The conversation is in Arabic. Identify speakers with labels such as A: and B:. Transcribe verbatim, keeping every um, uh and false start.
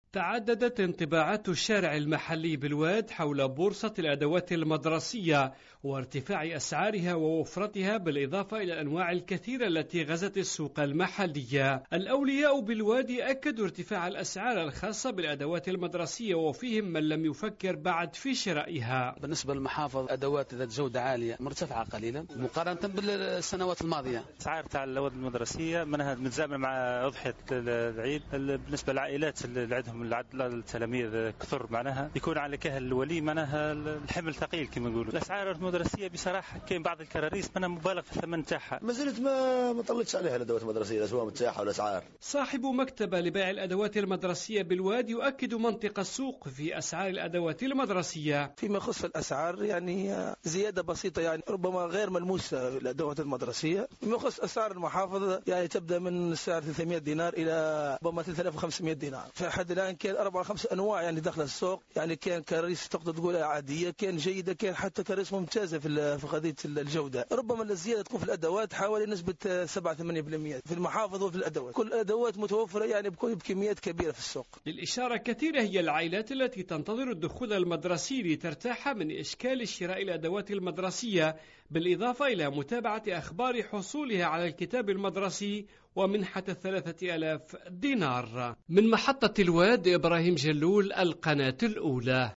A: تعددت انطباعات الشارع المحلي بالواد حول بورصة الأدوات المدرسية وارتفاع أسعارها ووفرتها، بالإضافة إلى الأنواع الكثيرة التي غزت السوق المحلية. الأولياء بالواد أكدوا ارتفاع الأسعار الخاصة بالأدوات المدرسية، وفيهم من لم يفكر بعد في شرائها.
B: بالنسبة للمحافظ أدوات ذات جودة عالية مرتفعة قليلا مقارنة بالسنوات الماضية.
C: أسعار تاع الأدوات المدرسية منها متزامنة مع أضحية العيد. بالنسبة للعائلات اللي عندهم التلاميذ كثر معناها يكون على كاهل الولي معناها الحمل ثقيل كما نقولوا. الاسعار المدرسيه بصراحه كاين بعض الكراريس معناها مبالغ في الثمن تاعها.
D: ما زلت ما ما طلعتش عليها الادوات المدرسيه الاسواق متاحه والاسعار.
A: صاحب مكتبه لبيع الادوات المدرسيه بالواد يؤكد منطق السوق في اسعار الادوات المدرسيه.
E: فيما يخص الاسعار يعني زياده بسيطه، يعني ربما غير ملموسه الادوات المدرسيه. فيما يخص اسعار المحافظه يعني تبدا من سعر ثلاثمئة دينار الى ربما ثلاثة آلاف وخمسمئة دينار. فحد الان كان أربعة خمس أنواع يعني داخل السوق، يعني كان كراريس تقدر تقول عادية، كان جيدة، كان حتى كراريس ممتازة في في قضية الجودة. ربما الزيادة تكون في الأدوات حوالي نسبة سبعة ثمانية بالمئة في المحافظ وفي الأدوات. كل الأدوات متوفرة يعني بكون بكميات كبيرة في السوق.
A: للإشارة كثيرة هي العائلات التي تنتظر الدخول المدرسي لترتاح من إشكال شراء الأدوات المدرسية، بالإضافة إلى متابعة أخبار حصولها على الكتاب المدرسي ومنحة الثلاثة آلاف دينار. من محطة الواد، إبراهيم جلول، القناة الأولى.